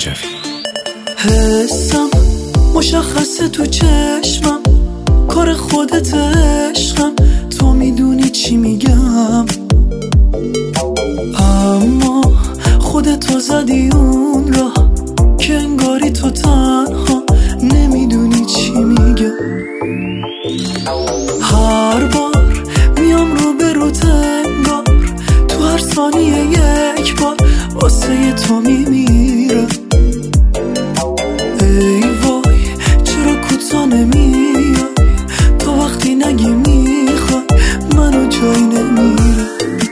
رجوی. حسم مشخصه تو چشمم، کار خودت عشقم، تو میدونی چی میگم، اما خودتو زدی اون راه که انگاری تو تنها نمیدونی چی میگم. هر بار میام رو به رو انگار تو هر ثانیه یک بار واسه تو میمیرم. ای وای چرا کوتا نمیای، تو وقتی نگی میخوای منو جایی نمیره.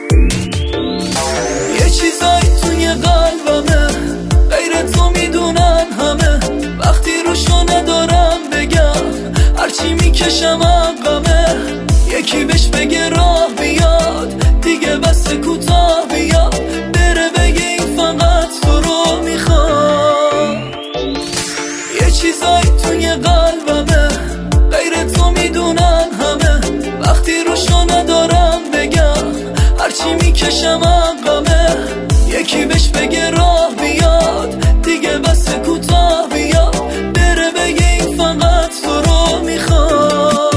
یه چیزایی توی قلبمه غیر تو میدونن همه، وقتی روشو ندارم بگم هرچی میکشم عقبه. یکی بهش بگه راه بیاد دیگه بس کوتاه بیاد، بره بگه این فقط تو رو میخواد. یه چیزایی توی قلبمه غیر تو میدونن همه، وقتی روشو ندارم بگم هرچی میکشم عقبه. یکی بهش بگه راه بیاد دیگه بس کوتاه بیاد، بره بگه این فقط تو رو میخواد.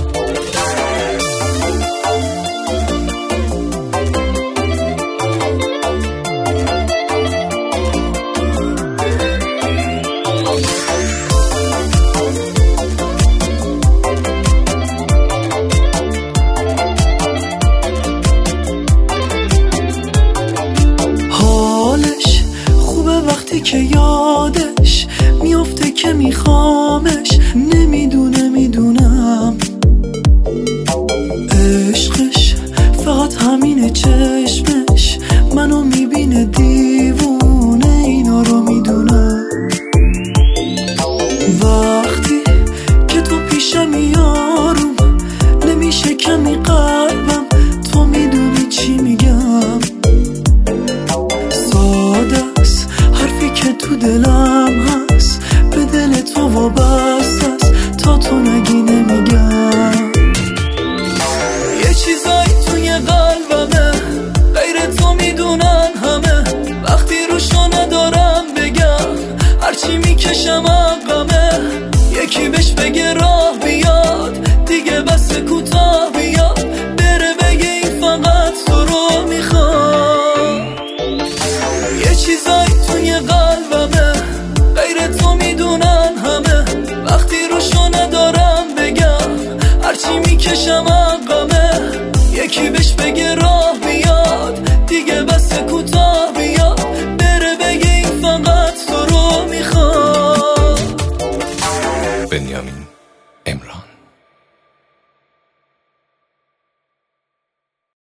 حالش خوبه وقتی که یادش میفته که میخوامش، نمیدونه میدونم عشقش فقط همینه، چشمش منو میبینه دیوونه، اینا رو میدونم. وقتی که تو پیشمی یارم نمیشه کمی قلبم، تو میدونی چی میگم. ساده است حرفی که تو دلم هست، به دل تو وابسته است، تا تو نگی نمیگم. یه چیزایی توی قلبمه غیر تو میدونن همه، وقتی روشو ندارم بگم هرچی میکشم عقبه. یکی بهش بگه راه بیاد دیگه بس کوتاه بیاد، بره بگه این فقط تو رو میخواد. یه چیزایی توی قلبمه غیر تو میدونن همه، وقتی روشو ندارم بگم هرچی میکشم عقبه. یکی بهش بگه راه بیاد دیگه بس کوتاه بیاد، بره بگه این فقط تو رو میخواد. بنیامین امران.